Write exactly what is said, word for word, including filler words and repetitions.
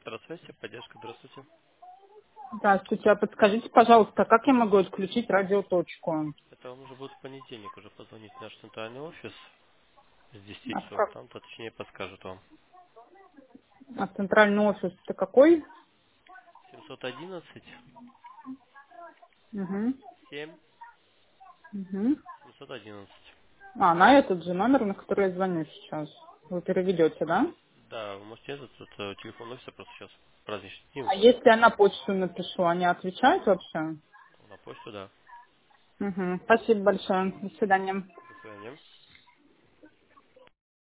Здравствуйте, поддержка, здравствуйте. Здравствуйте, а подскажите, пожалуйста, как я могу отключить радиоточку? Это вам уже будет в понедельник уже позвонить в наш центральный офис с десяти А, в часов. как- Там-то точнее подскажут вам. а центральный офис это какой? семьсот одиннадцать Угу. семь Угу. семьсот одиннадцать. А, на этот же номер, на который я звоню сейчас. Вы переведете, да? Да, вы можете этот, это телефон офиса просто сейчас праздничный дни А уже. если я на почту напишу, они отвечают вообще? На почту, да. Угу. Спасибо большое. До свидания. До свидания.